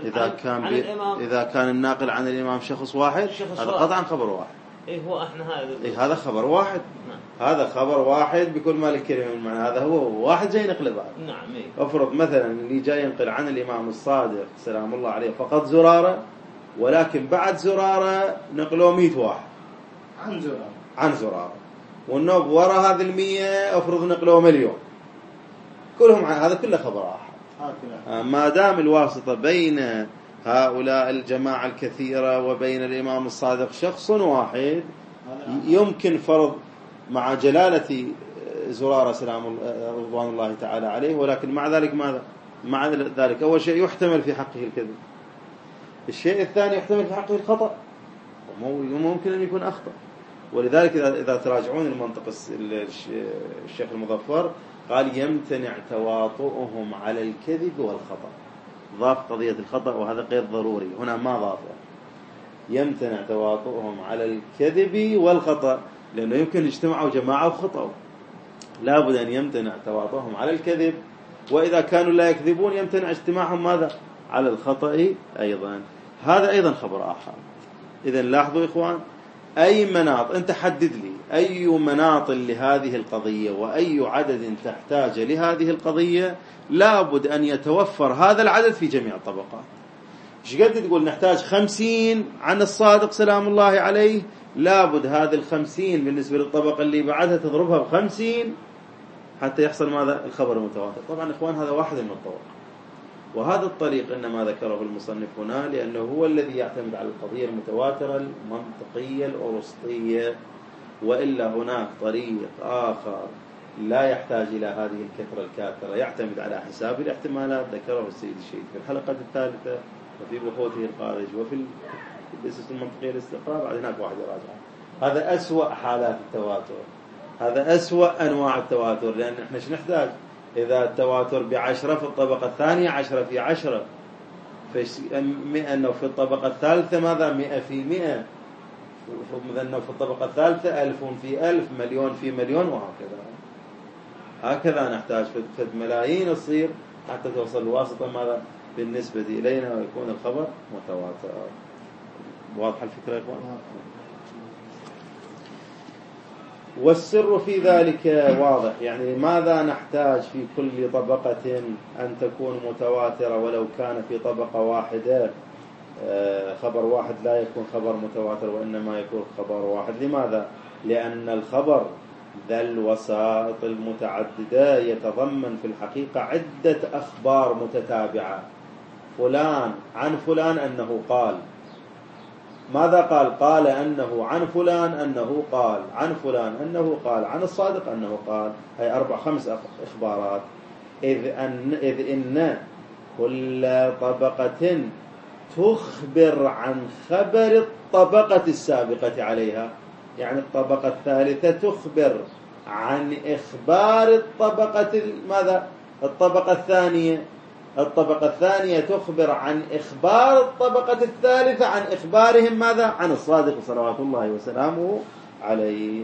إذا كان الناقل عن الإمام شخص واحد، هذا قطعا خبر واحد. هو احنا هذا خبر واحد. نعم. هذا خبر واحد بكل ما الكلمة من معنى. هذا هو واحد جاي ينقل بعد. نعم. افرض مثلا اللي جاي ينقل عن الإمام الصادق سلام الله عليه فقط زرارة، ولكن بعد زرارة نقلوا 100 واحد عن زرارة، والنوب وراء هذه 100 افرض نقلوا 1,000,000 كلهم هذا كله خبر واحد. ما دام الواسطة بين هؤلاء الجماعة الكثيرة وبين الإمام الصادق شخص واحد، يمكن فرض مع جلالة زرارة سلام رضوان الله تعالى عليه، ولكن مع ذلك ماذا؟ مع ذلك أول شيء يحتمل في حقه الكذب، الشيء الثاني يحتمل في حقه الخطأ، ممكن أن يكون أخطأ. ولذلك إذا تراجعون المنطق الشيخ المظفر قال يمتنع تواطؤهم على الكذب والخطأ، ضاف قضية الخطأ وهذا غير ضروري، هنا ما ضافه. يمتنع تواطؤهم على الكذب والخطأ، لأنه يمكن اجتمعوا جماعة وخطأوا، لا بد أن يمتنع تواطؤهم على الكذب، وإذا كانوا لا يكذبون يمتنع اجتماعهم ماذا؟ على الخطأ أيضا. هذا أيضا خبر آخر. إذن لاحظوا إخوان، أي مناط أنت حدد لي أي مناط لهذه القضية وأي عدد تحتاج لهذه القضية، لابد أن يتوفر هذا العدد في جميع الطبقات. إيش قد تقول نحتاج 50 عن الصادق سلام الله عليه، لابد هذه 50 بالنسبة للطبقة اللي بعدها تضربها 50 حتى يحصل ماذا؟ الخبر المتواتر. طبعا إخوان هذا واحد من الطرق، وهذا الطريق إنما ذكره المصنف هنا لأنه هو الذي يعتمد على القضية المتواترة المنطقية الأرسطية، وإلا هناك طريق آخر لا يحتاج إلى هذه الكثرة الكاثرة، يعتمد على حساب الاحتمالات ذكره السيد الشيخ في الحلقة الثالثة وفي بحوثه الخارج وفي الأسس المنطقية الاستقرار. بعد هناك واحد يراجع. هذا أسوأ حالات التواتر، هذا أسوأ أنواع التواتر، لأن إحنا شو نحتاج؟ إذا التواتر ب10 في الطبقة الثانية 10 في 10 أنه في الطبقة الثالثة ماذا؟ 100%. مثلا في الطبقة الثالثة 1000 في 1000، مليون في مليون، وهكذا. هكذا نحتاج في ملايين تصير حتى توصل الواسطة ماذا بالنسبة إلينا ويكون الخبر متواتر. واضح الفكرة يا إخوان؟ والسر في ذلك واضح. يعني لماذا نحتاج في كل طبقة أن تكون متواترة ولو كان في طبقة واحدة خبر واحد لا يكون خبر متواتر وإنما يكون خبر واحد؟ لماذا؟ لأن الخبر ذا الوسائط المتعددة يتضمن في الحقيقة عدة أخبار متتابعة. فلان عن فلان أنه قال، ماذا قال؟ قال أنه عن فلان أنه قال، عن فلان أنه قال، عن الصادق أنه قال. هي 4-5 إخبارات. إذ إن كل طبقة تخبر عن خبر الطبقة السابقة عليها. يعني الطبقة الثالثة تخبر عن إخبار الطبقة ماذا؟ الطبقة الثانية. الطبقة الثانية تخبر عن إخبار الطبقة الثالثة عن إخبارهم ماذا؟ عن الصادق صلوات الله وسلامه عليه.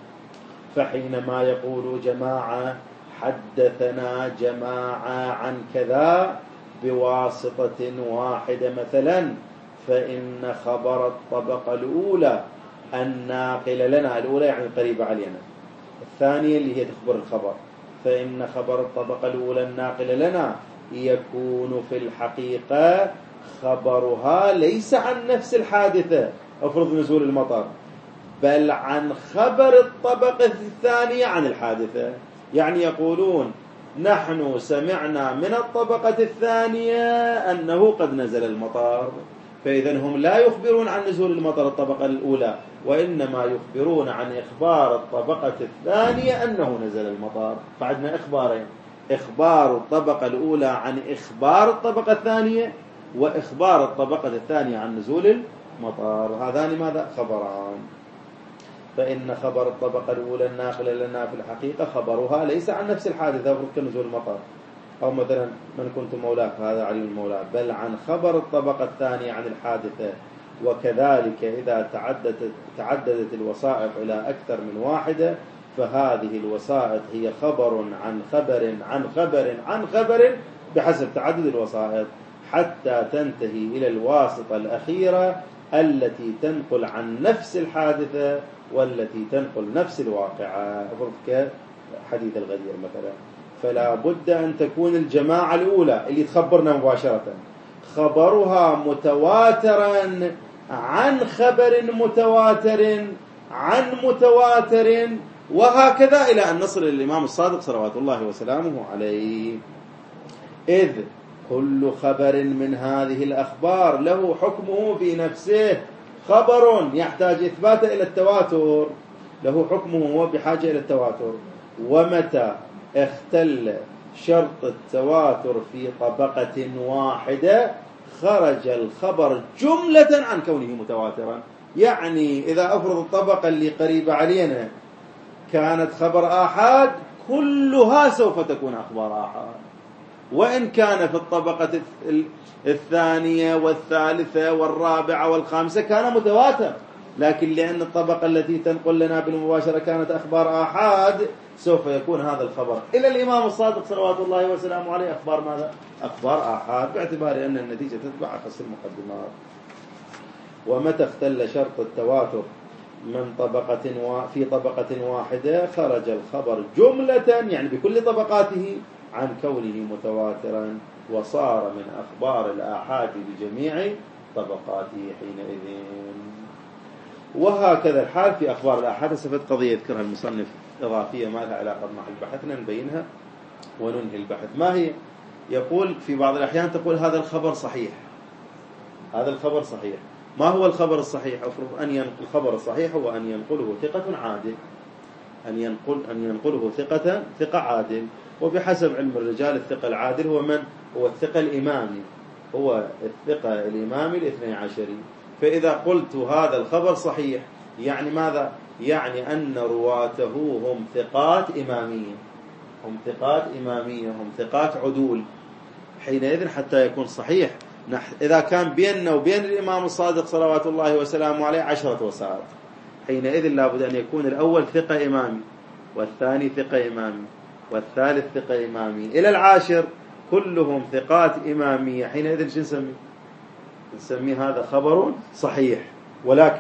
فحينما يقول جماعة حدثنا جماعة عن كذا بواسطة واحدة مثلا، فإن خبر الطبقة الأولى الناقل لنا، الأولى يعني قريبة علينا، الثانية اللي هي تخبر الخبر، فإن خبر الطبقة الأولى الناقل لنا يكون في الحقيقة خبرها ليس عن نفس الحادثة، أفرض نزول المطر، بل عن خبر الطبقة الثانية عن الحادثة. يعني يقولون نحن سمعنا من الطبقة الثانية أنه قد نزل المطر، فإذا هم لا يخبرون عن نزول المطر الطبقة الأولى، وإنما يخبرون عن إخبار الطبقة الثانية أنه نزل المطر. فعندنا إخبارين: إخبار الطبقة الأولى عن إخبار الطبقة الثانية، وإخبار الطبقة الثانية عن نزول المطر. هذان ماذا؟ خبران. فإن خبر الطبقة الأولى الناقل لنا في الحقيقة خبرها ليس عن نفس الحادثة كنزول المطر، أو مثلا من كنت مولاك هذا علي المولى، بل عن خبر الطبقة الثانية عن الحادثة. وكذلك إذا تعددت الوسائط إلى أكثر من واحدة، فهذه الوسائط هي خبر عن خبر عن خبر عن خبر بحسب تعدد الوسائط، حتى تنتهي إلى الواسطة الأخيرة التي تنقل عن نفس الحادثة والتي تنقل نفس الواقعة، كحديث الغدير مثلا. فلا بد أن تكون الجماعة الأولى اللي تخبرنا مباشرة خبرها متواترا عن خبر متواتر عن متواتر، وهكذا إلى أن نصل للإمام الصادق صلوات الله وسلامه عليه. إذ كل خبر من هذه الأخبار له حكمه في نفسه. خبر يحتاج إثباته إلى التواتر له حكمه، هو بحاجة إلى التواتر. ومتى اختل شرط التواتر في طبقة واحدة خرج الخبر جملة عن كونه متواترا. يعني إذا أفرض الطبقة اللي قريبة علينا كانت خبر آحاد، كلها سوف تكون أخبار آحاد، وإن كان في الطبقة الثانية والثالثة والرابعة والخامسة كان متواتر، لكن لأن الطبقة التي تنقل لنا بالمباشرة كانت أخبار آحاد، سوف يكون هذا الخبر إلى الإمام الصادق صلوات الله وسلامه عليه أخبار ماذا؟ أخبار آحاد، باعتبار أن النتيجة تتبع أخص المقدمات. ومتى اختل شرط التواتر من في طبقة واحدة خرج الخبر جملة، يعني بكل طبقاته، عن كونه متواترا، وصار من أخبار الآحاد بجميع طبقاته حينئذ. وهكذا الحال في أخبار الآحاد. سفت قضية يذكرها المصنف إضافية ما لها علاقة مع البحث، نبينها وننهي البحث. ما هي؟ يقول في بعض الأحيان تقول هذا الخبر صحيح، هذا الخبر صحيح. ما هو الخبر الصحيح؟ أفرض أن الخبر الصحيح هو أن ينقله ثقة عادل، أن ينقله ثقة عادل. وبحسب علم الرجال الثقة العادل هو من؟ هو الثقة الإمامي، هو الثقة الإمامي الاثني عشري. فإذا قلت هذا الخبر صحيح يعني ماذا؟ يعني أن رواته هم ثقات إمامية، هم ثقات إمامية، هم ثقات عدول. حينئذ حتى يكون صحيح، إذا كان بيننا وبين الإمام الصادق صلوات الله وسلامه عليه 10 وسائط، حينئذ لابد أن يكون الأول ثقة إمامي، والثاني ثقة إمامي، والثالث ثقة إمامي، إلى 10 كلهم ثقات إمامية. حينئذ شو نسمي؟ نسمي هذا خبر صحيح. ولكن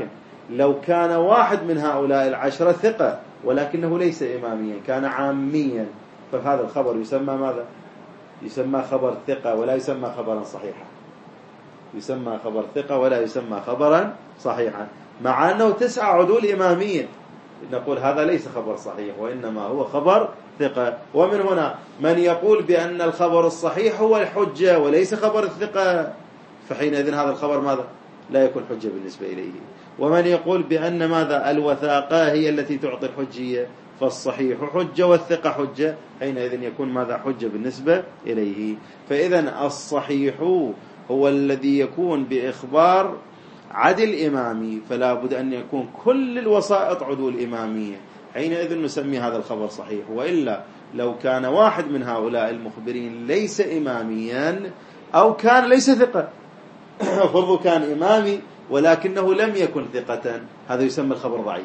لو كان واحد من هؤلاء العشرة ثقة ولكنه ليس إماميا، كان عاميا، فهذا الخبر يسمى ماذا؟ يسمى خبر ثقة ولا يسمى خبرا صحيحا. يسمى خبر ثقة ولا يسمى خبرا صحيحا، مع أنه 9 عدول إمامية، نقول هذا ليس خبر صحيح وإنما هو خبر ثقة. ومن هنا من يقول بأن الخبر الصحيح هو الحجة وليس خبر الثقة، فحينئذ هذا الخبر ماذا؟ لا يكون حجة بالنسبة إليه. ومن يقول بأن ماذا؟ الوثاقة هي التي تعطي الحجية، فالصحيح حجة والثقة حجة، حينئذ يكون ماذا؟ حجة بالنسبة إليه. فإذا الصحيح هو الذي يكون بإخبار عدل إمامي، فلا بد أن يكون كل الوسائط عدول إمامية، حينئذ نسمي هذا الخبر صحيح. وإلا لو كان واحد من هؤلاء المخبرين ليس إماميا أو كان ليس ثقة، فرض كان إمامي ولكنه لم يكن ثقة، هذا يسمى الخبر ضعيف،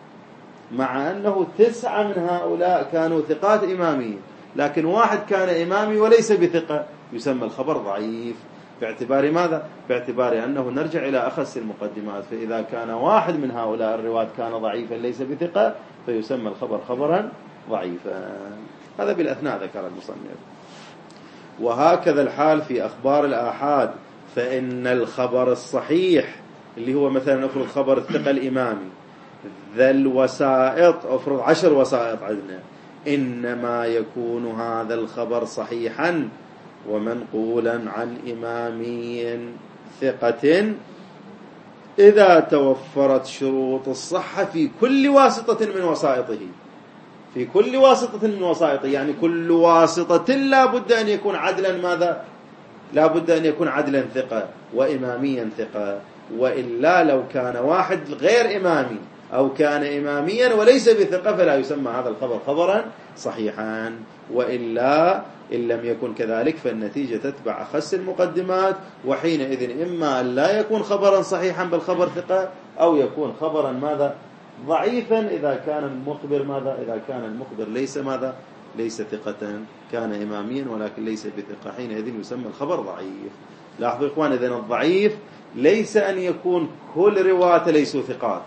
مع أنه 9 من هؤلاء كانوا ثقات إمامية، لكن واحد كان إمامي وليس بثقة، يسمى الخبر ضعيف. باعتبار ماذا؟ باعتبار أنه نرجع إلى أخص المقدمات، فإذا كان واحد من هؤلاء الرواة كان ضعيفا ليس بثقة فيسمى الخبر خبرا ضعيفا. هذا بالأثناء ذكر المصنف. وهكذا الحال في أخبار الآحاد، فإن الخبر الصحيح اللي هو مثلا نفرض خبر الثقة الإمامي ذا الوسائط، أفرض 10 وسائط عندنا، إنما يكون هذا الخبر صحيحا ومنقولا عن إمامي ثقة إذا توفرت شروط الصحة في كل واسطة من وسائطه. في كل واسطة من وسائطه يعني كل واسطة لا بد أن يكون عدلا ماذا؟ لا بد أن يكون عدلا ثقة وإماميا ثقة. وإلا لو كان واحد غير إمامي أو كان إماميا وليس بثقة فلا يسمى هذا الخبر خبرا صحيحا. وإلا إن لم يكن كذلك فالنتيجة تتبع أخص المقدمات، وحينئذ إما أن لا يكون خبرا صحيحا بل خبر ثقة، أو يكون خبرا ماذا؟ ضعيفا إذا كان المخبر ماذا؟ إذا كان المخبر ليس ماذا؟ ليس ثقة، كان إماميا ولكن ليس بثقة، حينئذ يسمى الخبر ضعيف. لاحظوا إخوان، إذن الضعيف ليس أن يكون كل رواة ليسوا ثقات،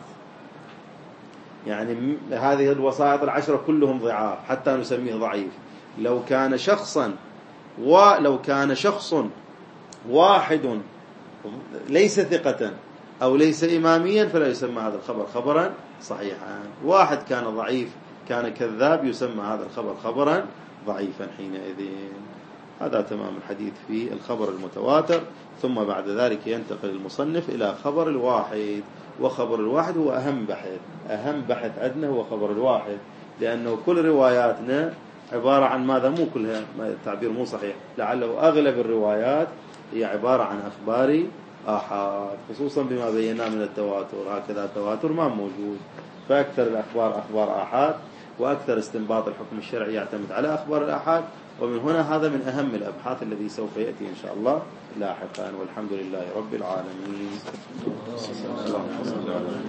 يعني هذه الوسائط 10 كلهم ضعاف حتى نسميه ضعيف. لو كان شخص واحد ليس ثقة أو ليس إماميا فلا يسمى هذا الخبر خبرا صحيحا. واحد كان ضعيف كان كذاب يسمى هذا الخبر خبرا ضعيفا حينئذ. هذا تمام الحديث في الخبر المتواتر. ثم بعد ذلك ينتقل المصنف إلى خبر الواحد. وخبر الواحد هو أهم بحث عندنا هو خبر الواحد، لأنه كل رواياتنا عبارة عن ماذا؟ مو كلها، التعبير مو صحيح، لعله أغلب الروايات هي عبارة عن أخبار آحاد، خصوصا بما بيناه من التواتر. هكذا التواتر ما موجود، فأكثر الأخبار أخبار آحاد، وأكثر استنباط الحكم الشرعي يعتمد على أخبار الآحاد. ومن هنا هذا من أهم الأبحاث الذي سوف يأتي إن شاء الله لاحقا. والحمد لله رب العالمين.